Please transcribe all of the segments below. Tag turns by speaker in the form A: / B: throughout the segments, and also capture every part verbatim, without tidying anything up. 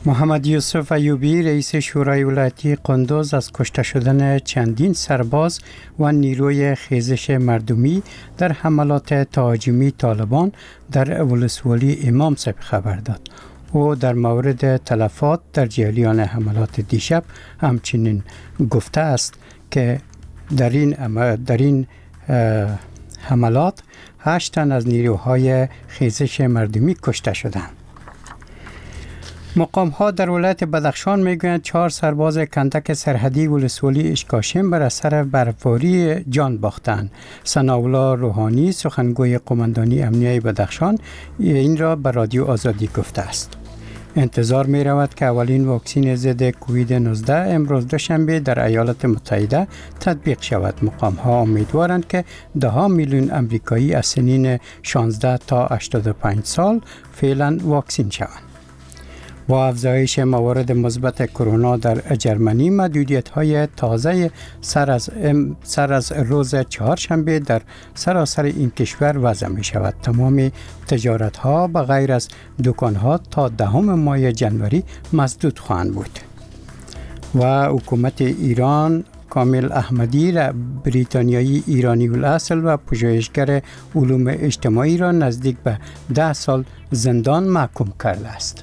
A: محمد یوسف ایوبی رئیس شورای ولایتی قندوز از کشته شدن چندین سرباز و نیروی خیزش مردمی در حملات تهاجمی طالبان در ولسوالی امام صاحب خبر داد. او در مورد تلفات در جریان حملات دیشب همچنین گفته است که در این در این حملات هشت تن از نیروهای خیزش مردمی کشته شدند. مقام ها در ولایت بدخشان میگویند چهار سرباز کندک سرحدی ولسوالی اشکاشم بر اثر برفباری جان باختند. ثناءالله روحانی سخنگوی قماندانی امنیه بدخشان این را به رادیو آزادی گفته است. انتظار می رود که اولین واکسین ضد کووید نوزده امروز دوشنبه در ایالات متحده تطبیق شود. مقام ها امیدوارند که ده ها میلیون امریکایی از سنین شانزده تا هشتاد و پنج سال فعلا واکسین شوند. با افزایش موارد مثبت کرونا در ژرمنی، محدودیت‌های تازه سر از سر از روز چهارشنبه در سراسر این کشور وضع می‌شود. تمام تجارت‌ها به غیر از دکان‌ها تا دهم ماه جنوری مسدود خواهند بود. و حکومت ایران کامل احمدی را بریتانیایی ایرانی الاصل و پژوهشگر علوم اجتماعی را نزدیک به ده سال زندان محکوم کرده است.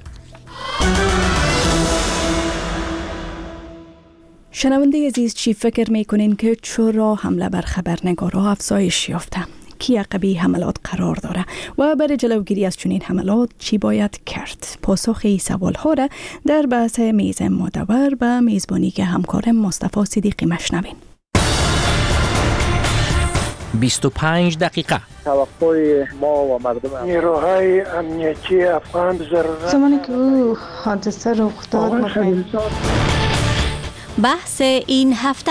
B: شنونده عزیز، چی فکر میکنین که چرا حمله بر خبرنگارها افزایش یافته؟ کی عقبی حملات قرار داره و برای جلوگیری از چنین حملات چی باید کرد؟ پاسخ این سوال ها را در بحث میز مدور به میزبانی که همکارم مصطفی صدیقی مشنوین.
C: بیست و پنج دقیقه.
D: توقع ما و مردم
E: نیروهای امنیتی افغان ضرورت
F: زمانی که او حادثه رخ داد
G: بحث این هفته.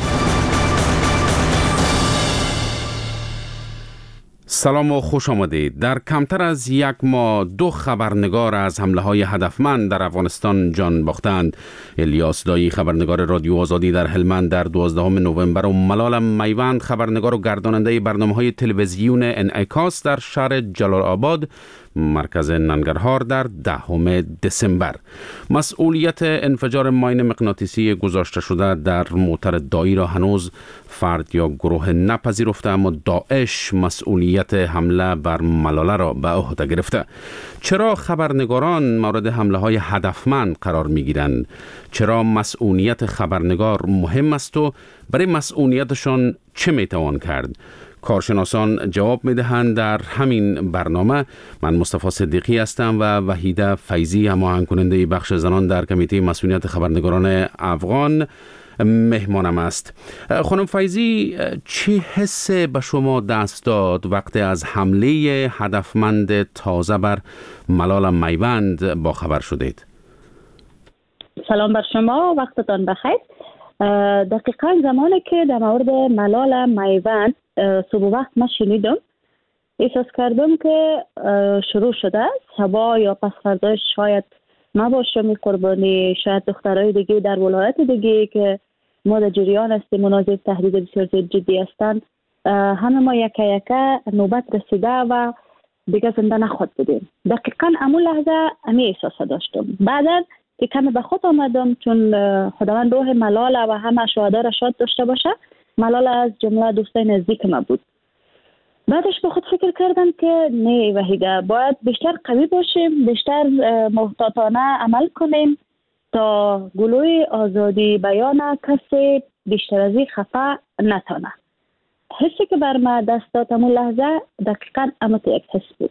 H: سلام و خوش آمدید. در کمتر از یک ماه دو خبرنگار از حمله های هدفمند در افغانستان جان باختند. الیاس دایی خبرنگار رادیو آزادی در هلمند در دوازدهم نوامبر و ملال میوند خبرنگار و گرداننده برنامه‌های تلویزیون انعکاس در شهر جلال آباد مرکز ننگرهار در دهم دسامبر. مسئولیت انفجار ماین مغناطیسی گذاشته شده در موتر دایی را هنوز فرد یا گروه نپذیرفته، اما داعش مسئولیت حمله بر ملاله را به عهده گرفته. چرا خبرنگاران مورد حمله های هدفمند قرار می گیرند؟ چرا مسئولیت خبرنگار مهم است و برای مسئولیتشان چه می توان کرد؟ کارشناسان جواب می دهند در همین برنامه. من مصطفی صدیقی هستم و وحیده فیضی هماهنگ کننده بخش زنان در کمیته مسئولیت خبرنگاران افغان مهمانم است. خانم فیضی، چه حس به شما دست داد وقتی از حمله هدفمند تازه بر ملال میوند با خبر شدید؟
I: سلام بر شما، وقتتان بخیر. دقیقاً زمانی که در مورد ملال میوند صبح وقت من شنیدم، احساس کردم که شروع شده است. صبح یا پس فرداش شاید ما باشم این قربانی، شاید دخترای دیگه در ولایت دیگه که ما در جریان هستیم مناظر تهدید بسیار جدی هستند، همه ما یکه یکه نوبت رسیده و دیگه زنده نخود بودیم. دقیقاً امون لحظه امی احساس داشتم. بعدا که کمی به خود آمدم، چون خداوند روح ملال و همه شهدا را شاد داشته باشه، ملال از جمله دوستای نزدیک ما بود. بعدش به خود فکر کردم که نه وحیده، باید بیشتر قوی باشیم، بیشتر محتاطانه عمل کنیم تا گلوی آزادی بیان کسی بیشتر از این خفه نتانه. حسی که بر ما دست داد همون لحظه دقیقاً امت یک حس بود.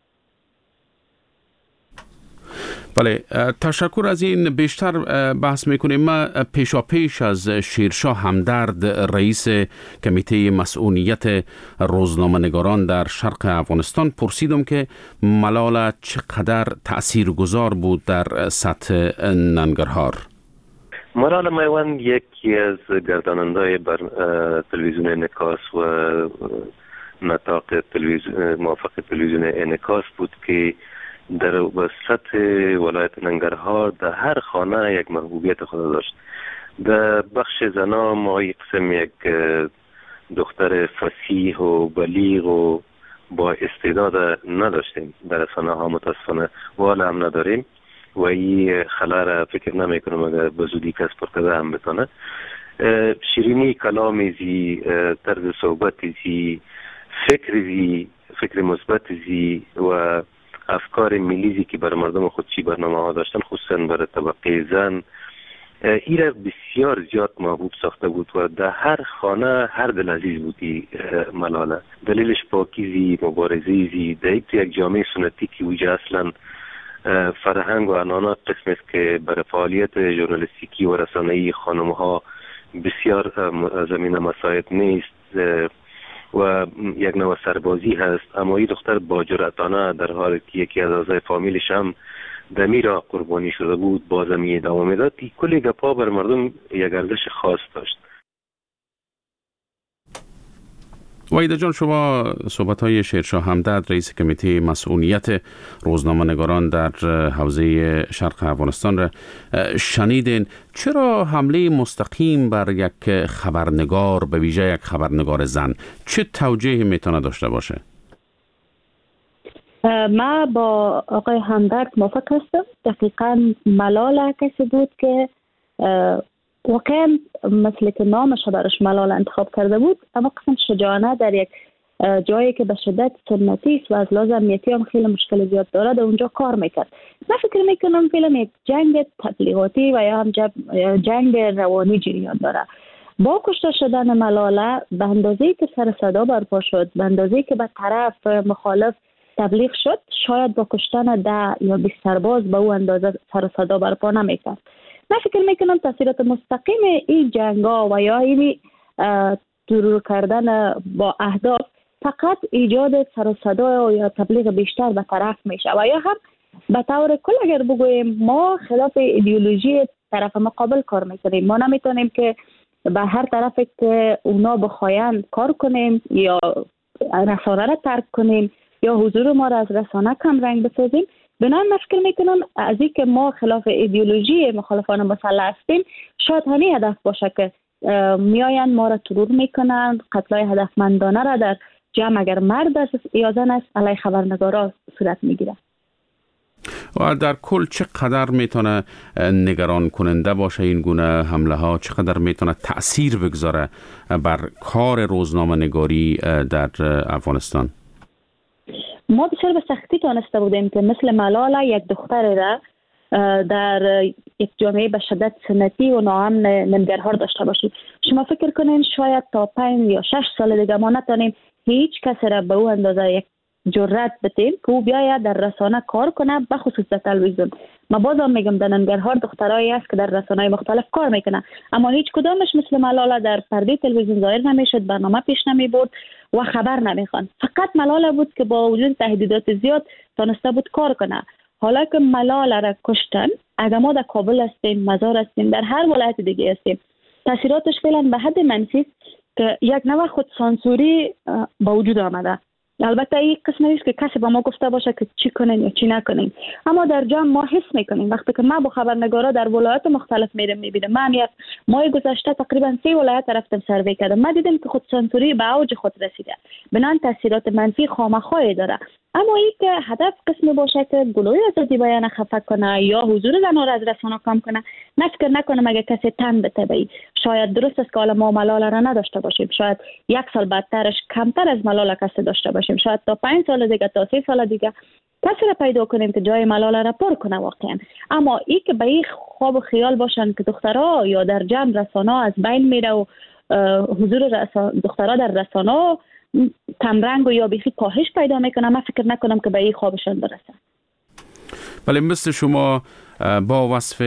H: بله، تشکر از این. بیشتر بحث میکنیم. ما پیشا پیش از شیرشاه همدرد، رئیس کمیته مسئولیت روزنامه‌نگاران در شرق افغانستان، پرسیدم که ملال چقدر تأثیرگذار بود در سطح ننگرهار.
J: ملال میوند یکی از گرداننده‌های بر تلویزیون انعکاس و نطاق تلویزیون موافق تلویزیون انعکاس بود که در وسط ولایت ننگرهار در هر خانه یک محبوبیت خود داشت. در بخش زنا ما یک قسم یک دختر فصیح و بلیغ و با استعداد نداشتیم، در رسانه ها متاسفانه والا هم نداریم. و این خلا را فکر نمی کنم اگر به زودی کس پرکده هم بتانه. شیرینی کلام زی، طرز صحبت زی، فکر زی، فکر مثبت زی و افکار ملیزی که بر مردم خودشی برنامه ها داشتن، خصوصا بر طبقه زن، این را بسیار زیاد محبوب ساخته بود و در هر خانه هر دل عزیز بودی ملاله. دلیلش پاکیزی، مبارزی زی، در یک جامعه سنتی که ویجه اصلا فرهنگ و عنعنات قسم است که برای فعالیت ژورنالیستیکی و رسانه‌ای خانم ها بسیار زمین مساعد نیست و یک نوع سربازی هست، اما این دختر با جرأتانه در حالی که یکی از اعضای فامیلش هم دمیرا قربانی شده بود باز هم ادامه میداد. کلی گپا بر مردم یک ارزش خاص داشت.
H: وحیده جان، شما صحبت‌های شیرشاه همدرد رئیس کمیته مسئولیت روزنامه‌نگاران در حوزه شرق افغانستان را شنیدین. چرا حمله مستقیم بر یک خبرنگار، به ویژه یک خبرنگار زن، چه توجیهی میتونه داشته باشه؟
I: ما با آقای همدرد موافق هستم. دقیقاً ملال کسی بود که واقعا مثل که نامش برش ملال انتخاب کرده بود، اما قسم شجاعانه در یک جایی که به شدت سنتی است و از لحاظ امنیتی هم خیلی مشکل زیاد داره در اونجا کار میکرد. من فکر میکنم فیلم یک جنگ تبلیغاتی و یا هم جنگ روانی جریان داره. با کشته شدن ملاله به اندازه‌ای که سر صدا برپا شد، به اندازه‌ای که به طرف مخالف تبلیغ شد، شاید با کشتن ده یا بیست سرباز به او اندازه سر صدا برپا نمیکرد. من فکر میکنم تاثیرات مستقیم این جنگا و یا این ترور کردن با اهداف فقط ایجاد سر و صدا یا تبلیغ بیشتر به طرف میشه و یا هم به طور کل اگر بگوییم ما خلاف ایدئولوژی طرف مقابل کار میکنیم. ما نمیتونیم که به هر طرف که اونا بخواین کار کنیم یا رسانه را ترک کنیم یا حضور ما را از رسانه کم رنگ بسازیم. بنابراین من فکر میکنم از این که ما خلاف ایدئولوژی مخالفان مسلح هستیم، شاید همین هدف باشه که میاین ما را ترور میکنند، قتلای هدفمندانه را در جمع اگر مرد است یا زن است علیه خبرنگارا صورت میگیره.
H: و در کل چقدر میتونه نگران کننده باشه این گونه حمله ها؟ چقدر میتونه تأثیر بگذاره بر کار روزنامه نگاری در افغانستان؟
I: ما بسیار به سختی تانسته بودیم که مثل ملاله یک دختر را در یک جامعه به شدت سنتی و ناامن ننگرهار داشته باشیم. شما فکر کنین شاید تا پنج یا شش سال دیگه ما نتانیم هیچ کسی را به او اندازه یک جرأت بتیم که او بیاید در رسانه کار کنه، به خصوص در تلویزیون. ما بازم میگم در ننگرهار دخترایی است که در رسانه‌های مختلف کار میکنه، اما هیچ کدامش مثل ملاله در پرده تلویزیون ظاهر نمیشد، برنامه پیش نمی برد و خبر نمیخوان. فقط ملاله بود که با وجود تهدیدات زیاد تانسته بود کار کنه. حالا که ملاله را کشتن، اگر ما در کابل هستیم، مزار هستیم، در هر ولایت دیگه هستیم، تاثیراتش فعلا به حد منفی است که یک نوع خود سانسوری با وجود آمده. البته این قسم نیست که کسی با ما گفته باشه که چی کنین یا چی نکنین، اما در جمع ما حس میکنیم. وقتی که ما با خبرنگارا در ولایات مختلف میرم میبینم، من یک ماه گذشته تقریبا سه ولایت رفتم سروی کردم، من دیدم که خود سانسوری به اوج خود رسیده، بنان تاثیرات منفی خامخوای داره. اما این که هدف قسمی باشه که گلوی آزادی بیان خفه کنه یا حضور زنها را از رسانه کم کنه، نه فکر نکنم اگه کسی تن بده بی. شاید درست است که حالا ما ملاله را نداشته باشیم، شاید یک سال بعدترش کمتر از ملاله کسی داشته باشیم، شاید تا پنج سال دیگه تا سه سال دیگه کسی را پیدا کنیم که جای ملاله را پر کنه واقعا. اما این که به این خواب و خیال باشن که دخترها یا در جمع رسانه از بین میره و حضور دخترها در رسانه کمرنگ و یا بیخی کاهش پیدا میکنه، من فکر نکنم که به این خوابشان برسه.
H: ولی مثل شما با وصف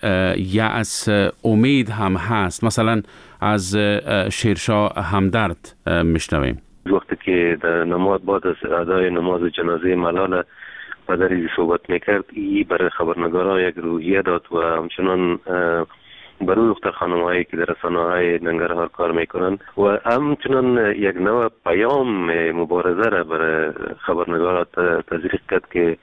H: یأس امید هم هست. مثلا از شیرشاه همدرد میشنویم
J: وقتی که در نماز بعد از ادای نماز جنازه ملاله پدری صحبت میکرد، ای برای خبرنگارا یک روحیه داد و همچنان برای دختر خانم‌هایی که در رسانه‌های ننگرهار کار میکنن و همچنان یک نوع پیام مبارزه را برای خبرنگارات تزریق کرد که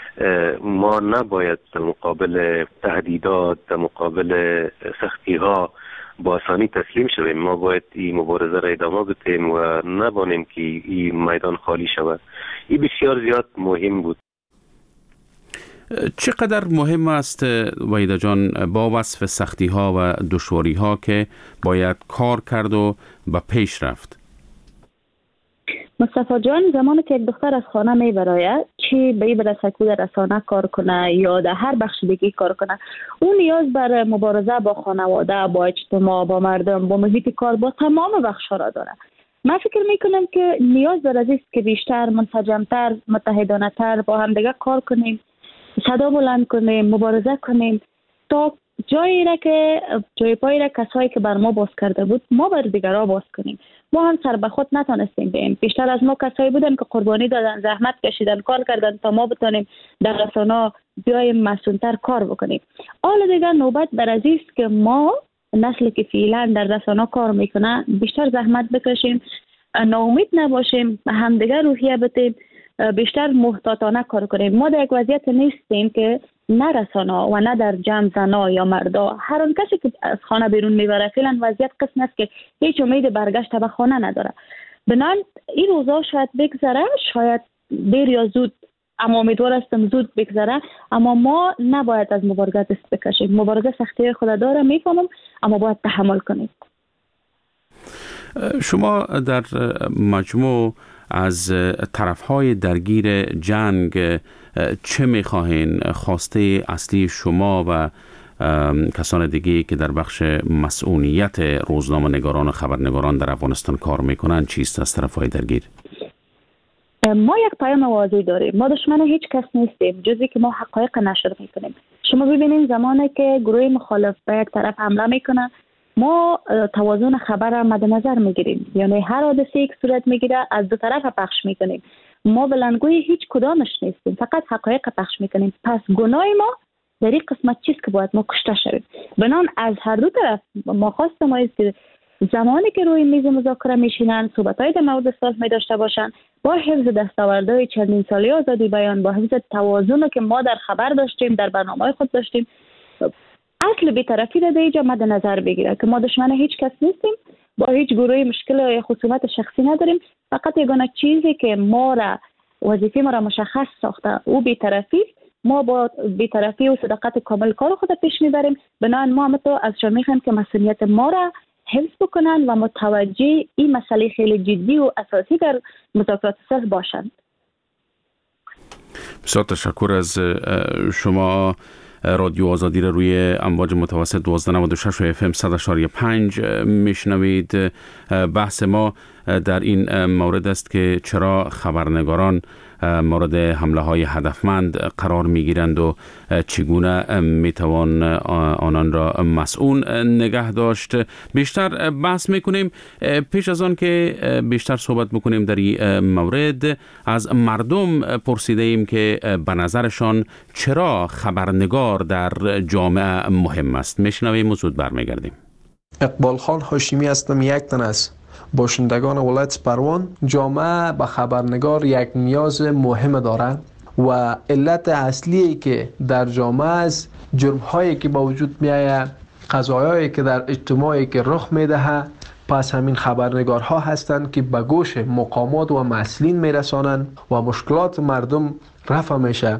J: ما نباید در مقابل تهدیدات، در مقابل سختی‌ها با آسانی تسلیم شویم. ما باید این مبارزه را ادامه بدیم و نبانیم که این میدان خالی شود. این بسیار زیاد مهم بود.
H: چقدر مهم است وحیده جان با وصف سختی ها و دشواری ها که باید کار کرد و به پیش رفت؟
I: مصطفی جان، زمانی که یک دختر از خانه می برایه، چی به این برسه که در رسانه کار کنه یا در هر بخش دیگه کار کنه، اون نیاز بر مبارزه با خانواده، با اجتماع، با مردم، با محیط کار، با تمام بخش را داره. من فکر میکنم که نیاز بر از است که بیشتر، منسجمتر، متحدانه تر با هم دیگه کار کنیم، صدا بلند کنیم، مبارزه کنیم تا جایی را که جای پای را کسایی که بر ما باز کرده بود ما بر دیگرها باز کنیم. ما هم سر به خود نتونستیم بیم. بیشتر از ما کسایی بودن که قربانی دادن، زحمت کشیدن، کار کردن تا ما بتونیم در رسانه بیایم مسئولتر کار بکنیم. حالا دیگه نوبت بر از است که ما نسلی که فعلا در رسانه کار میکنه بیشتر زحمت بکشیم، ناامید نباشیم، همدیگه روحیه بدیم، بیشتر محتاطانه کار کنیم. ما در یک وضعیت نیستیم که نه رسانه و نه در جمع زنا یا مردا، هر آن کسی که از خانه بیرون میبره فعلا وضعیت قسم است که هیچ امید برگشت به خانه نداره. بنان این روزا شاید بگذره، شاید دیر یا زود، اما امیدوار هستم زود بگذره، اما ما نباید از مبارزه دست بکشیم. مبارزه سختی خود داره، میفهمم، اما باید تحمل کنیم.
H: شما در مجموع از طرفهای درگیر جنگ چه میخواهین؟ خواسته اصلی شما و کسان دیگه که در بخش مسئولیت روزنامه نگاران و خبرنگاران در افغانستان کار میکنن چیست از طرفهای درگیر؟
I: ما یک پیام واضح داریم. ما دشمن هیچ کس نیستیم جزی که ما حقایق نشر میکنیم. شما ببینید زمانی که گروه مخالف به یک طرف حمله میکنه، ما توازن خبر را مد نظر میگیریم، یعنی هر حادثه‌ای که صورت میگیره از دو طرف پخش میکنیم. ما بلندگوی هیچ کدامش نیستیم، فقط حقایق پخش میکنیم. پس گناه ما در این قسمت چیست که باید ما کشته شویم. بنان از هر دو طرف ما خواست ما است که زمانی که روی میز مذاکره میشینن، صحبت‌های در مورد صلح می داشته باشن، با حفظ دستاوردهای چندین سالی آزادی بیان، با حفظ توازن که ما در خبر داشتیم، در برنامه خود داشتیم، اصل بی‌طرفی را در اینجا مد نظر بگیره که ما دشمن هیچ کس نیستیم، با هیچ گروهی مشکل یا خصومت شخصی نداریم. فقط یگانه چیزی که ما را وظیفه ما را مشخص ساخته او بی‌طرفی، ما با بی‌طرفی و صداقت کامل کار خود پیش میبریم. بنابراین ما هم تو از شما میخوایم که مسئولیت ما را حفظ بکنن و متوجه این مسئله خیلی جدی و اساسی در مذاکرات صلح باشند.
H: بسیار تشکر از شما. رادیو آزادی را روی امواج متوسط دوازده نود و شش و اف ام صد و شش و پنج میشنوید. بحث ما در این مورد است که چرا خبرنگاران مورد حمله های هدفمند قرار میگیرند و چگونه میتوان آنان را مسئول نگه داشت. بیشتر بحث میکنیم. پیش از آن که بیشتر صحبت میکنیم در این مورد، از مردم پرسیده ایم که به نظرشان چرا خبرنگار در جامعه مهم است. میشنویم و زود برمیگردیم.
K: اقبال خان هاشمی هستم، یک تن از باشندگان ولایت سپروان. جامعه به خبرنگار یک نیاز مهم دارد و علت اصلی که در جامعه است جرم هایی که با وجود می آید، قضایایی که در اجتماعی که رخ می دهد، پس همین خبرنگارها هستند که به گوش مقامات و مسئولین می رسانند و مشکلات مردم رفع میشه.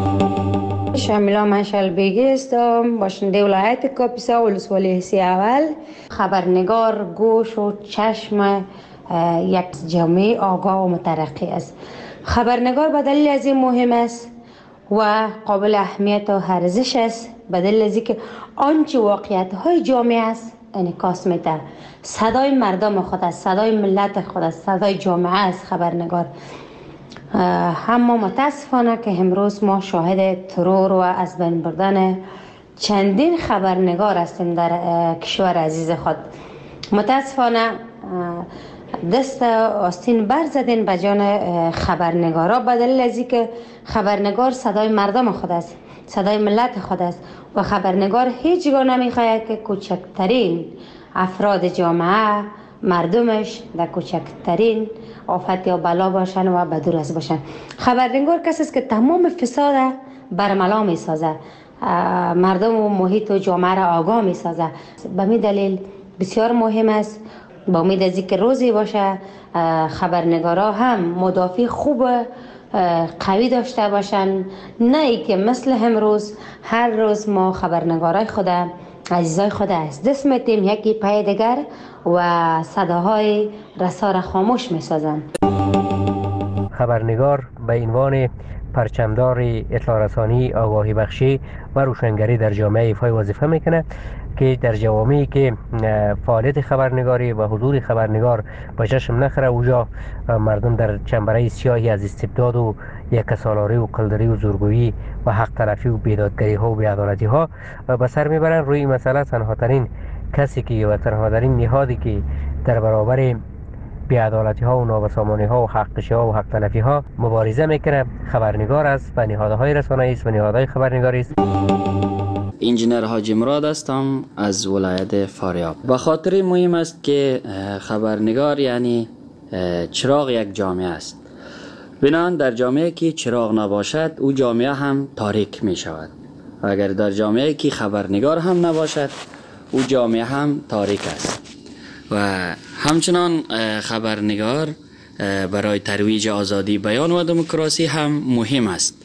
L: شامیلا منشل بیگی هستم، باشنده ولایت کاپیسا ولسوالی حسی اول. خبرنگار گوش و چشم یک جامعه آگاه و مترقی است. خبرنگار به دلیل از این مهم است و قابل اهمیت و ارزش است، به دلیل از اینکه آنچه واقعیت های جامعه است انعکاس میده. صدای مردم خود است، صدای ملت خود است، صدای جامعه است خبرنگار. اما متاسفانه که امروز ما شاهد ترور و از بین بردن چندین خبرنگار هستیم در کشور عزیز خود. متاسفانه دست آستین بر زدین به جان خبرنگارا، به دلیل از اینکه خبرنگار صدای مردم خود است، صدای ملت خود است و خبرنگار هیچگاه نمیخواهد که کوچکترین افراد جامعه، مردمش در کوچکترین آفت یا بلا باشن و بدور از باشن. خبرنگار کسی است که تمام فساد برملا می سازه، مردم و محیط و جامعه را آگاه می سازه. به می دلیل بسیار مهم است، با امید از اینکه روزی باشه خبرنگارا هم مدافع خوب قوی داشته باشن، نه ای که مثل امروز هر روز ما خبرنگارای خود عزیزای خود از دست میتیم، یکی پای دیگر و صداهای رسا را خاموش میسازن.
M: خبرنگار به عنوان پرچمدار اطلاع رسانی، آگاهی بخشی و روشنگری در جامعه ایفای وظیفه میکنه که در جوامعی که فعالیت خبرنگاری و حضور خبرنگار به چشم نخره، اوجا مردم در چنبره سیاهی از استبداد و یکسالاری و قلدری و زورگویی و حق طرفی و بیدادگری ها و بیعدالتی ها به سر میبرن. روی مسئله تنها ترین کسی که و تنها ترین نهادی که در برابر بیعدالتی ها و نابسامانی ها و حق کشی ها و حق تلفی ها مبارزه میکنه خبرنگار است و نهادهای رسانه‌ای است و نهادهای خبرنگاری است.
N: انجینر حاجی مراد هستم از ولایت فاریاب. به خاطر مهم است که خبرنگار یعنی چراغ یک جامعه است. بنان در جامعه که چراغ نباشد او جامعه هم تاریک می شود و اگر در جامعه که خبرنگار هم نباشد او جامعه هم تاریک است. و همچنان خبرنگار برای ترویج آزادی بیان و دموکراسی هم مهم است.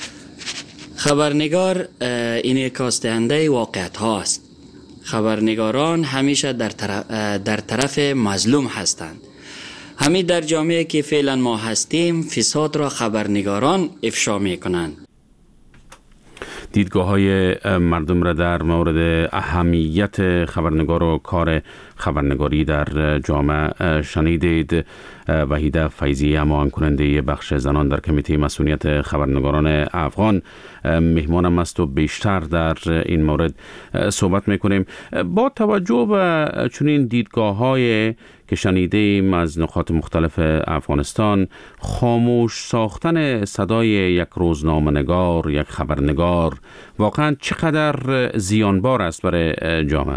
N: خبرنگار انعکاس دهنده واقعیت ها است. خبرنگاران همیشه در طرف, در طرف مظلوم هستند. همین در جامعه که فعلا ما هستیم فساد را خبرنگاران افشا می کنند.
H: دیدگاه های مردم را در مورد اهمیت خبرنگار و کار خبرنگاری در جامعه شنیدید. وحیده فیضی، امان کننده بخش زنان در کمیته مسئولیت خبرنگاران افغان، مهمانم است و بیشتر در این مورد صحبت میکنیم. با توجه به چنین دیدگاه های که شنیده ایم از نقاط مختلف افغانستان، خاموش ساختن صدای یک روزنامه‌نگار، یک خبرنگار واقعا چقدر زیانبار است برای جامعه؟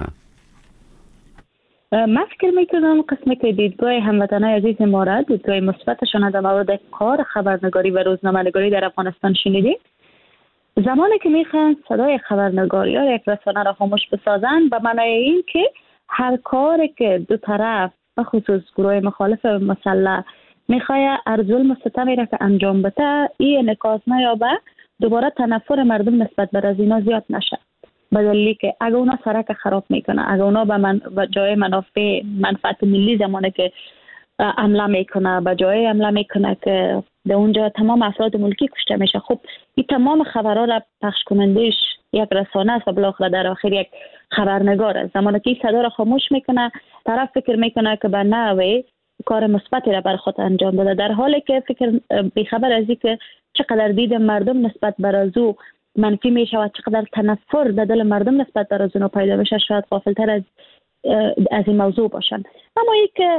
I: من فکر میکنم قسمی که دیدگاه هموطنان عزیز ما را، دیدگاه مثبتشان در مورد کار خبرنگاری و روزنامه‌نگاری در افغانستان شنیدیم. زمانی که میخوان صدای خبرنگاری یا یک رسانه را خاموش بسازن، به معنای این که هر کاری که دو طرف و خصوص گروه مخالف مسلح میخواه ارزول مستطمی را که انجام بده، این انعکاس نیابه، دوباره تنفر مردم نسبت بر از اینا زیاد نشه. به دلیلی که اگه اونا سرک خراب میکنه، اگه اونا به من و جای منافع منفعت ملی زمانه که عمله میکنه، به جای عمله میکنه که در اونجا تمام افراد ملکی کشته میشه، خب این تمام خبرها را پخش کنندش یک رسانه است و بالاخره در آخر یک خبرنگار است. زمانی که این صدا را خاموش میکنه، طرف فکر میکنه که به نحوی کار مثبتی را بر خود انجام بده، در حالی که فکر بیخبر از این که چقدر دید مردم نسبت بر از او منفی می شود، چقدر تنفر در دل مردم نسبت بر از اونو پیدا میشه، شاید غافلتر از از این موضوع باشن. اما این که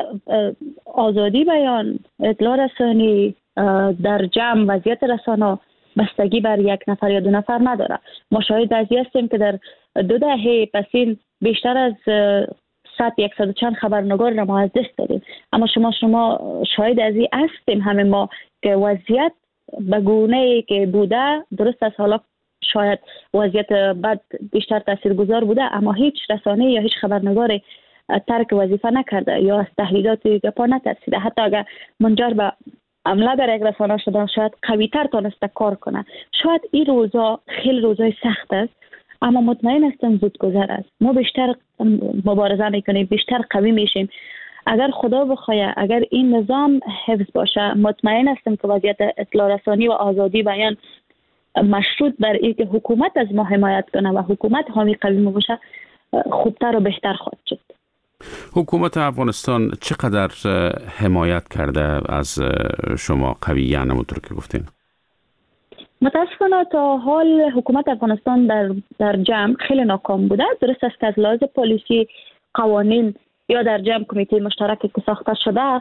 I: آزادی بیان، اطلاع رسانی در جمع، وضعیت رسانه بستگی بر یک نفر یا دو نفر نداره. ما شاهد از این هستیم که در دو دهه پسین بیشتر از صد یکصد چند خبرنگار را ما از دست دادیم. اما شما شما شاهد از این هستیم همه ما که وضعیت به گونه‌ای که بوده، درست از حالا شاید وضعیت بد بیشتر تاثیرگذار بوده، اما هیچ رسانه یا هیچ خبرنگاری ترک وظیفه نکرده یا از تهدیدات گپا نترسیده. حتی اگر منجر به حمله در یک رسانه شده، شاید قوی‌تر تونسته کار کنه. شاید این روزا خیلی روزای سخت است، اما مطمئن هستم زود گذر است. ما بیشتر مبارزه میکنیم، بیشتر قوی میشیم. اگر خدا بخواه، اگر این نظام حفظ باشه، مطمئن هستم که وضعیت اطلاع رسانی و آزادی بیان مشروط بر اینکه حکومت از ما حمایت کنه و حکومت حامی قوی باشه، خوبتر و بهتر خواهد شد.
H: حکومت افغانستان چقدر حمایت کرده از شما قویاً همونطور که گفتین؟
I: متاسفانه تا حال حکومت افغانستان در در جمع خیلی ناکام بوده. درست است که از لحاظ پالیسی، قوانین یا در جمع کمیته مشترکی که ساخته شده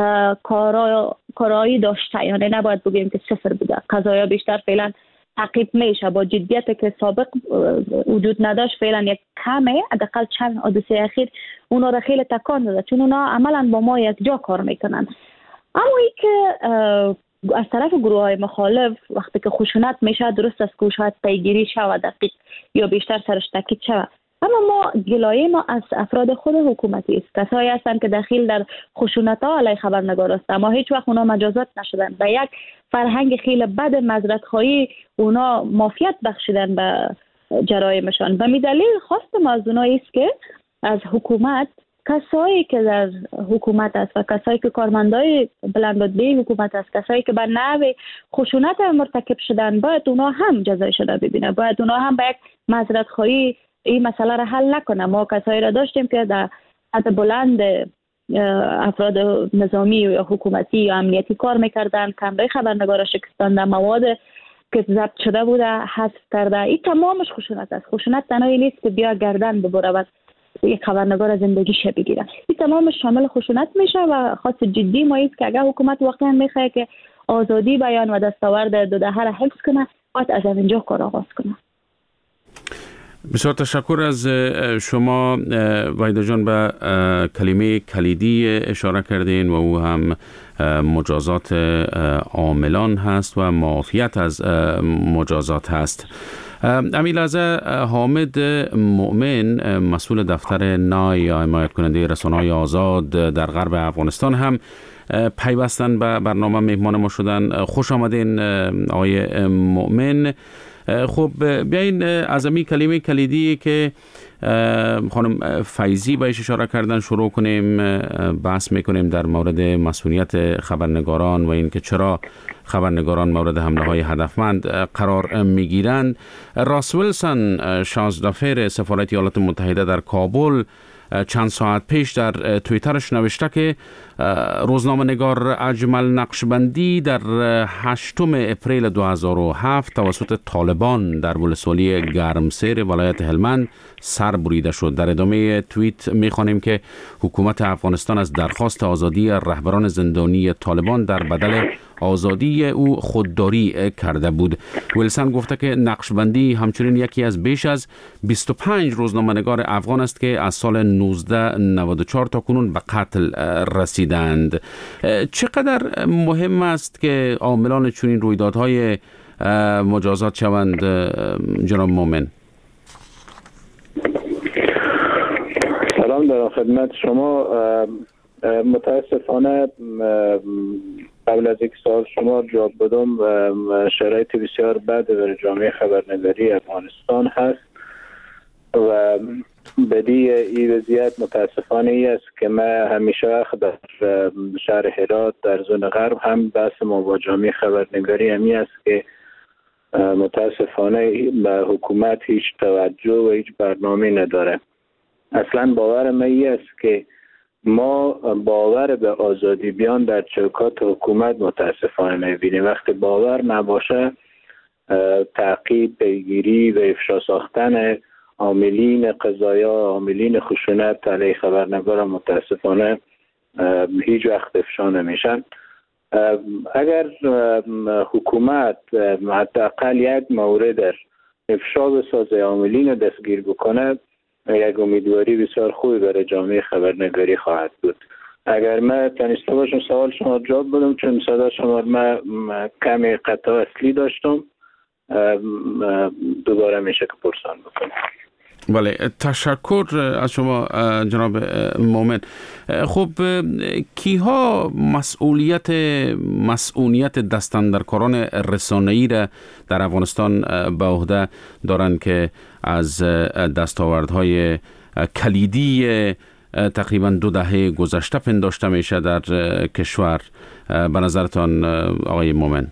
I: کارایی داشته، یعنی نباید بگیم که صفر بوده. قضایا بیشتر فعلا تعقیب میشه، با جدیت که سابق وجود نداشت فعلا یک کمه، حداقل چند حادثه اخیر اونا را خیلی تکان داده، چون اونا عملا با ما یک جا کار میکنن. اما ای که از طرف گروه های مخالف وقتی که خشونت میشه، درست است که شاید پیگیری شود دقیق یا بیشتر سرش تاکید شود، اما ما گلایه ما از افراد خود حکومتی است، کسایی هستند که دخیل در خشونت‌ها علیه خبرنگار است، اما هیچ وقت اونا مجازات نشدن. به یک فرهنگ خیلی بد مزرعه‌خواهی اونا مافیت بخشیدن به جرایمشان. به دلیل خواستم از اونا است که از حکومت، کسایی که در حکومت است و کسایی که کارمندای بلند رتبه حکومت است، کسایی که به نحو خشونت مرتکب شدن، باید اونا هم جزای شده ببینه، باید اونا هم به یک مزرعه خواهی این مسئله را حل نکنه. ما کسایی را داشتیم که در سطح بلند افراد نظامی یا حکومتی یا امنیتی کار میکردن، کمره خبرنگار شکستانده، مواد که ضبط شده بوده حذف کرده. این تمامش خشونت است. خشونت تنهایی نیست که بیا گردن ببره و یک خبرنگار زندگیش بگیره. این تمامش شامل خشونت میشه و خاص جدی ما است که اگر حکومت واقعا میخواد که آزادی بیان و دستاورد دو دهه را حفظ کنه، باید از اینجا کار آغاز کنه.
H: بسیار تشکر از شما وحیده جان. به کلمه کلیدی اشاره کردین و او هم مجازات عاملان هست و معافیت از مجازات هست. امیل از حامد مؤمن، مسئول دفتر نای یا حمایت کننده رسانه‌های آزاد در غرب افغانستان، هم پیوستن به برنامه مهمان ما شدن. خوش آمدین آقای مؤمن. خب بیاین از امی کلمه کلیدی که خانم فیضی بهش اشاره کردن شروع کنیم. بحث میکنیم در مورد مسئولیت خبرنگاران و اینکه چرا خبرنگاران مورد حمله های هدفمند قرار میگیرند. راس ویلسون، شانزدافیر سفارت ایالات متحده در کابل، چند ساعت پیش در توییترش نوشته که روزنامه نگار اجمل نقشبندی در هشتم اپریل دو هزار و هفت توسط طالبان در ولسوالی گرمسیر ولایت هلمند سر بریده شد. در ادامه توییت میخوانیم که حکومت افغانستان از درخواست آزادی رهبران زندانی طالبان در بدل آزادی او خودداری کرده بود. ویلسون گفته که نقشبندی همچنین یکی از بیش از بیست و پنج روزنامه‌نگار افغان است که از سال نوزده نود و چهار تا کنون به قتل رسیدند. چقدر مهم است که عاملان چنین رویدادهای مجازات شوند جناب مومن؟
D: سلام در خدمت شما. متاسفانه قبل از یک سال شما جواب بدم شرایط بسیار بد در جامعه خبرنگاری افغانستان هست و بدی این وضعیت متاسفانه ای است که ما همیشه در شهر هرات در زون غرب هم بحث ما با جامعه خبرنگاری همی است که متاسفانه به حکومت هیچ توجه و هیچ برنامه نداره. اصلا باور ما ای است که ما باور به آزادی بیان در چوکات حکومت متاسفانه میبینیم. وقتی باور نباشه تعقیب، پیگیری و افشا ساختن عاملین قضایا، عاملین خشونت علیه خبرنگار متاسفانه هیچ وقت افشا نمیشن. اگر حکومت حداقل یک مورد افشا بسازه، عاملین دستگیر بکنه، یک امیدواری بسیار خوبی برای جامعه خبرنگاری خواهد بود. اگر من تانسته باشم سوال شما جواب بدم، چون صدا شما من کمی قطع اصلی داشتم، دوباره میشه که پرسان بکنم.
H: بله، تشکر از شما جناب مومن. خب کیها مسئولیت مسئولیت دستاندرکاران رسانه‌ای را در افغانستان به عهده دارند که از دستاوردهای کلیدی تقریبا دو دهه گذشته پنداشته میشه در کشور؟ به نظرتان آقای مومن؟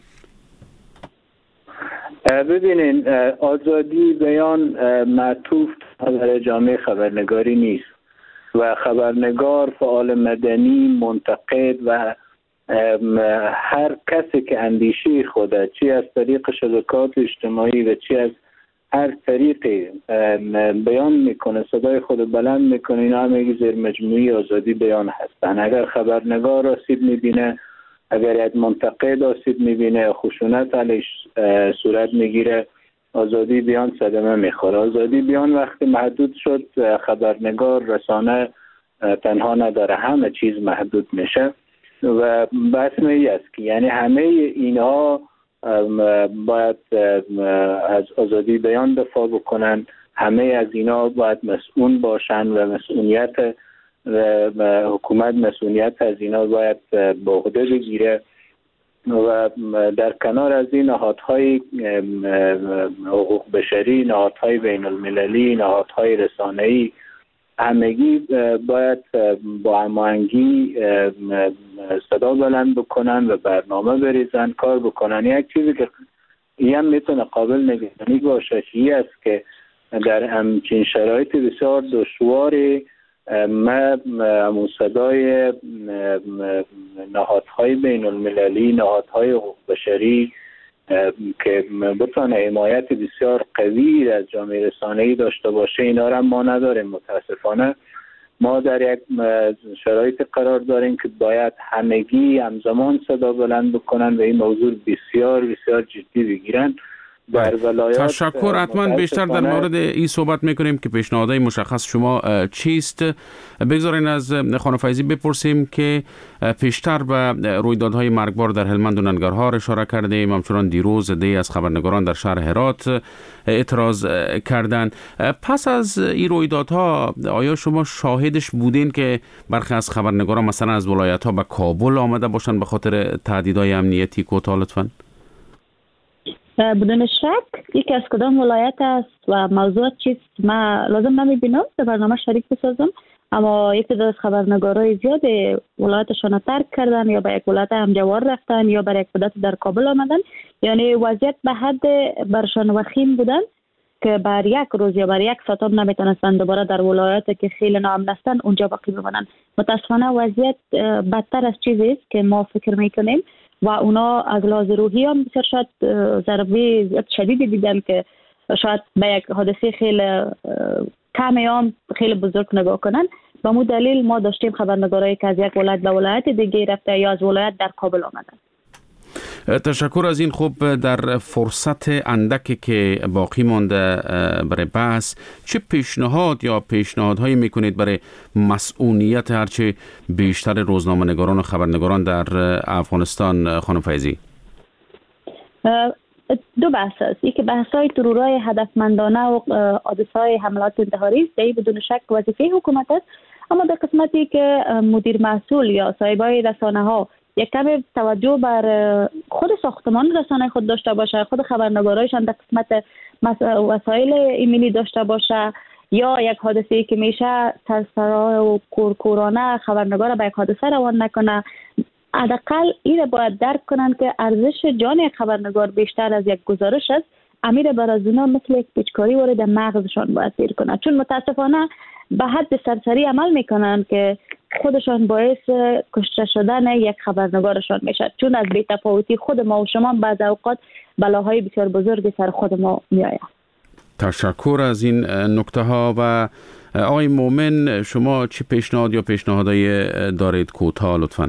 D: ببینین، آزادی بیان معطوف در جامعه خبرنگاری نیست و خبرنگار، فعال مدنی، منتقد و هر کسی که اندیشه خوده، چی از طریق شبکات اجتماعی و چی از هر طریقی بیان میکنه، صدای خود بلند میکنه، اینا همه زیر مجموعی آزادی بیان هستن. اگر خبرنگار آسیب میبینه، اگر یک منتقد آسیب میبینه، خشونت علیش صورت میگیره، آزادی بیان صدمه میخوره. آزادی بیان وقتی محدود شد، خبرنگار، رسانه تنها نداره، همه چیز محدود میشه و بحث می است که یعنی همه اینها باید از آزادی بیان دفاع بکنن همه از اینا باید مسئول باشن و مسئولیت و حکومت مسئولیت از اینا باید به عهده بگیره و در کنار از این نهادهای حقوق بشری، نهادهای بین المللی، نهادهای رسانه‌ای همگی باید با هماهنگی صدا بلند بکنن و برنامه بریزن، کار بکنن. یک چیزی که این هم میتونه قابل نگرانی باشه این است که در همچین شرایط بسیار دشواری ما همون صدای نهادهای بین المللی، نهادهای حقوق بشری که بتونه حمایت بسیار قوی از جامعه رسانه‌ای داشته باشه اینا را ما نداریم. متاسفانه ما در یک شرایط قرار داریم که باید همگی همزمان صدا بلند بکنن و این موضوع بسیار بسیار جدی بگیرن. در ولایات
H: تشکر. حتما بیشتر در مورد این صحبت میکنیم که پیشنهادهای مشخص شما چیست. بگذارین از خانم فیضی بپرسیم که پیشتر به رویدادهای مرگبار در هلمند و ننگرهار اشاره کردیم، همچنان دیروز عده‌ای از خبرنگاران در شهر هرات اعتراض کردند. پس از این رویدادها آیا شما شاهدش بودین که برخی از خبرنگاران مثلا از ولایت‌ها به کابل آمده باشن به خاطر تهدیدهای امنیتی کوتاه؟ لطفاً.
I: بدون شک یکی از کدام ولایت است و موضوع چیست ما لازم نمیبینم در برنامه شریک بسازم، اما یک تعداد از خبرنگارای زیاد ولایتشان ترک کردن یا به یک ولایت همجوار رفتن یا برای یک مدت در کابل آمدن. یعنی وضعیت به حد برشان وخیم بودن که بر یک روز یا بر یک ساعت هم نمیتونستن دوباره در ولایت که خیلی ناامن هستند اونجا باقی بمانند. متاسفانه وضعیت بدتر از چیزی است که ما فکر میکنیم و اونا از لحاظ روحی هم بسیار شاید ضربه شدیدی دیدن که شاید به یک حادثه خیلی کمی هم خیلی بزرگ نگاه کنن. به مو دلیل ما داشتیم خبرنگارایی که از یک ولایت به ولایت دیگه رفته یا از ولایت در کابل آمدن.
H: تشکر از این. خوب در فرصت اندکی که باقی مانده برای بحث چه پیشنهاد یا پیشنهادهایی میکنید برای مسئولیت هرچه بیشتر روزنامه‌نگاران و خبرنگاران در افغانستان خانم فیضی؟
I: دو بحث است. یکی بحث‌های ترورای هدفمندانه و حادثه‌های حملات انتحاری است. این بدون شک وظیفه حکومت است، اما در قسمتی که مدیر مسئول یا صاحبای رسانه‌ها یک کمی توجه بر خود ساختمان رسانه خود داشته باشه، خود خبرنگارایشان در قسمت وسایل ایمنی داشته باشه، یا یک حادثه‌ای که میشه سرسرای و کورکورانه خبرنگار به یک حادثه روان نکنه، حداقل این باید درک کنن که ارزش جان یک خبرنگار بیشتر از یک گزارش است. امیر بر از اونا مثل یک پیچکاری وارد مغزشان باید دیر کنه، چون متاسفانه به حد سرسری عمل میکنن که خودشان باعث کشته شدن یک خبرنگارشان میشه، چون از بی‌تفاوتی خود ما و شما بعض اوقات بلاهای بسیار بزرگی سر خود ما میآید.
H: تشکر از این نکته ها. و آقای مومن شما چه پیشنهاد یا پیشنهادایی دارید کوتاه لطفاً؟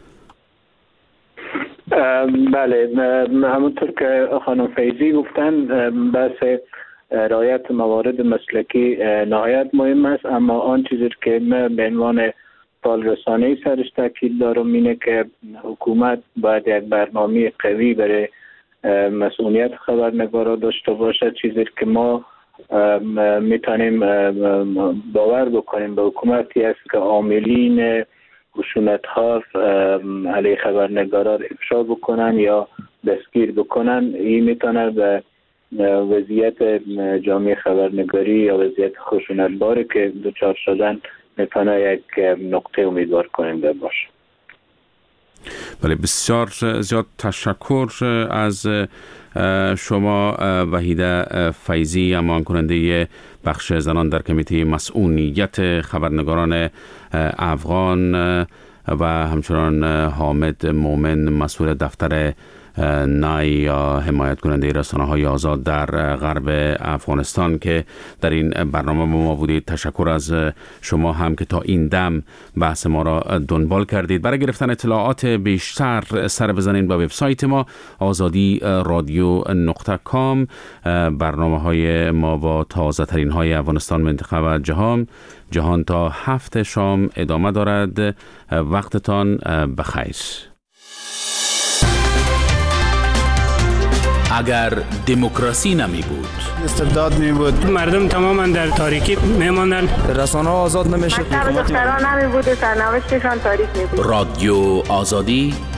D: بله، همونطور که خانم فیضی گفتن بحث رعایت موارد مسلکی نهایت مهم است، اما آن چیزی که من به عنوان فعال رسانه‌ای سرش تاکید دارم اینه که حکومت باید یک برنامه قوی برای مسئولیت خبرنگارا داشته باشه. چیزی که ما میتونیم باور بکنیم به حکومتی است که عاملین خشونت ها علیه خبرنگارا افشا بکنن یا دستگیر بکنن. این میتونه به وضعیت جامعه خبرنگاری یا وضعیت خشونتباری که دچار شدن میتونه یک نقطه امیدوار کننده باشه.
H: بله، بسیار زیاد تشکر از شما وحیده فیضی، امان کننده بخش زنان در کمیته مسئولیت خبرنگاران افغان، و همچنان حامد مومن مسئول دفتر نای یا حمایت کننده رسانه های آزاد در غرب افغانستان که در این برنامه ما بودید. تشکر از شما هم که تا این دم بحث ما را دنبال کردید. برای گرفتن اطلاعات بیشتر سر بزنید به وبسایت ما آزادی رادیو نقطه کام. برنامه های ما با تازه ترین های افغانستان، منطقه و جهان جهان تا هفت شام ادامه دارد. وقتتان بخیر.
C: اگر دموکراسی نمی بود،
O: استبداد می بود،
P: مردم تماما در تاریکی می ماندن،
O: رسانه ها آزاد نمی شد،
Q: مکتب دختران نمی بود، سرنوشتشان تاریک می بود.
C: رادیو آزادی